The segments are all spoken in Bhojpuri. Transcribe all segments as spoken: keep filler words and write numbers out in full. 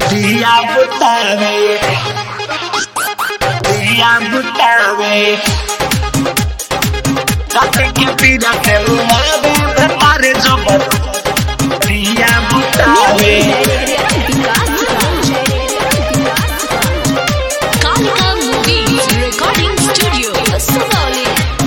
दिया बुतावे दिया बुतावे रात के पीड़ा से उड़ावे हमारे जबर दिया बुतावे Kalika movies recording studio Sugauli.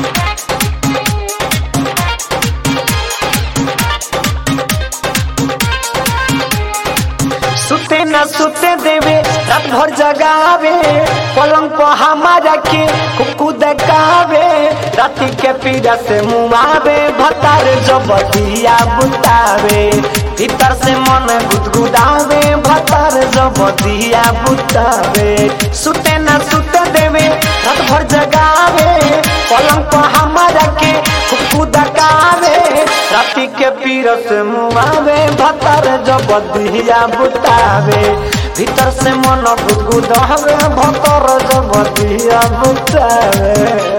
सुते न सुते देवे रात भर जगावे पलंग पर हमारा के कुकू दकावे राती के पीड़ा से मुआवे भतार जब दिया बुतावे भीतर से मन गुदगुदावे भतार जब दिया बुतावे सुते न सुते देवे रात भर जगावे पलंग पर हमारा के कुकू दकावे राती के पीड़ा से मुआवे भतार जब दिया बुतावे भीतर से मन गुदगुदावे भतर जब दिया बुतावे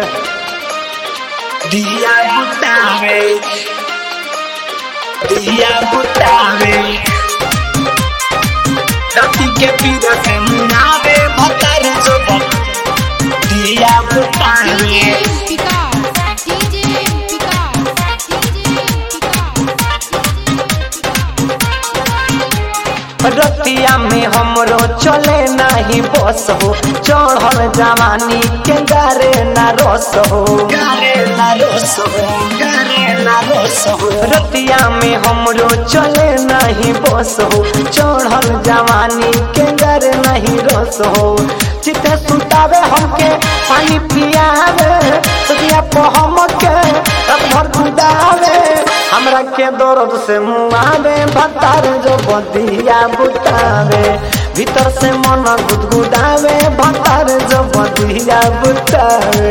दिया बुतावे दिया बुतावे राती के पीड़ा से मुआवे भतर जब दिया बुतावे रतिया में हमरो चले नहीं बस हो चढ़ल जवानी के गारे ना रस हो गारे ना रस हो गारे ना रस हो रतिया में हमरो चले नहीं बस हो चढ़ल जवानी के गारे नहीं रस हो चिते सुतावे हमके पानी पियावे सदिया पर हमके रत भर गुदावे हमरा के दर्द से मुआवे भतार जो बदिया बुतावे भीतर से मन गुदगुदावे भतार जो बदिया बुतावे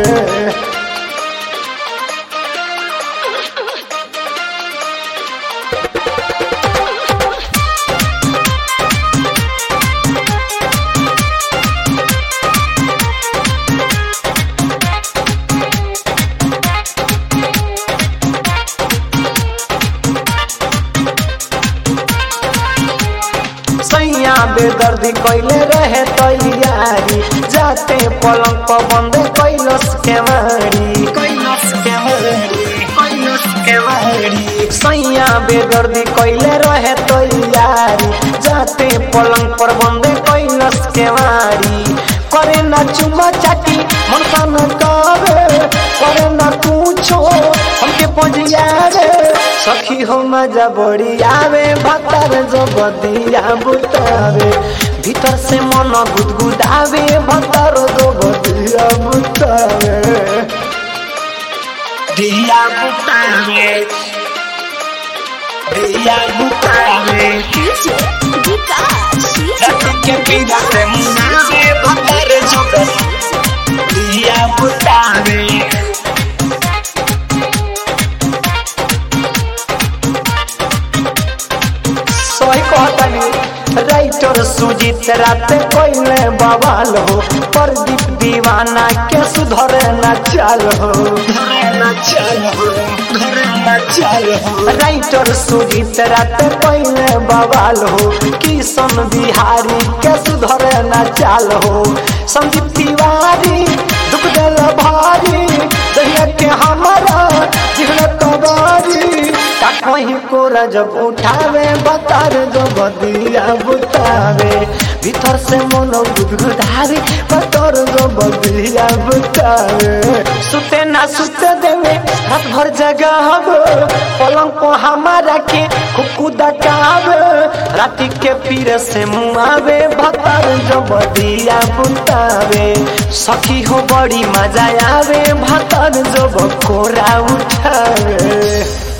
सैया बेदर्दी कैले रहे तैयारी जाते पलंग पर बंदे कैलस के मारी कैलस के मारी कैलस के मारी सैया बेदर्दी कैले रहे तैयारी जाते पलंग पर बंदे कैलस के मारी करे ना चुमा चाटी मन का न करे करे ना पूछो हमके पजिया रे सखी हो मजा बड़ी आवे भतार जो बदिया बुतावे भीतर से मन गुदगुदावे भतार जो बदिया बुतावे दिया बुतावे दिया बुतावे रात के पीड़ा से मुआवे भतार जो दिया बुतावे राइटर सुजीत रात कोइले बवाल हो प्रदीप दीवाना के सुधरे न चाल हो न चाल हो न चाल हो राइटर सुजीत रात कोइले बवाल हो किशन बिहारी के सुधरे न चाल हो संदीप तिवारी दुख दिल भारी दहिया के हमारा जिहने तबारी कहीं को जब उठावे बतार जो बदिया बुतावे भीतर से मन गुदगुदावे बतार जो बदिया बुतावे सुते ना सुते देवे रात भर जगावे पलंग को हमारा के कुकू दकावे राती के पीड़े से मुआवे बतार जो बदिया बुतावे सखी हो बड़ी मजा आवे बतार जो बकोरा उठावे।